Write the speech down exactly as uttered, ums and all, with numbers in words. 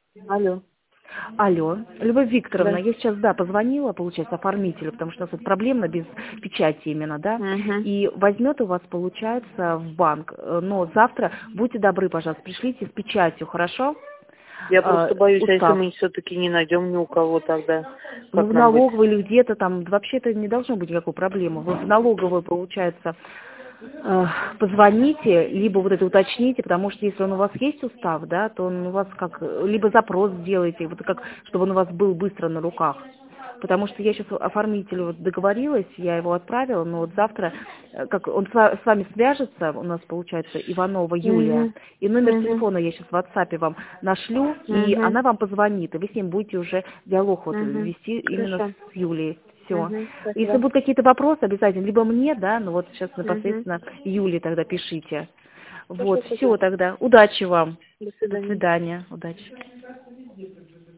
Алло. Алло, Любовь Викторовна, Да. я сейчас, да, позвонила, получается, оформителю, потому что у нас это проблемно без печати именно, да, Угу. и возьмет у вас, получается, в банк, э, но завтра, будьте добры, пожалуйста, пришлите с печатью, хорошо? Я Э, просто боюсь, а если устав. мы все-таки не найдем ни у кого тогда, Ну, как в нам быть? налоговой или где-то там, вообще это не должно быть никакой проблемы. Вы в налоговой, получается, э, позвоните, либо вот это уточните, потому что если он у вас есть устав, да, то он у вас как, э, либо запрос сделайте, вот как, чтобы он у вас был быстро на руках. Потому что я сейчас оформителю вот договорилась, я его отправила, но вот завтра, э, как он с ва- с вами свяжется, у нас получается Иванова Юлия, Угу. и номер Угу. телефона я сейчас в WhatsApp вам нашлю, и Угу. она вам позвонит, и вы с ним будете уже диалог вот Угу. вести именно Хорошо. с Юлией. Все. Угу. Если Спасибо. будут какие-то вопросы, обязательно, либо мне, да, ну вот сейчас Угу. непосредственно Юлии тогда пишите. Хорошо, Вот, все спасибо. тогда. Удачи вам. До До свидания. свидания. Удачи.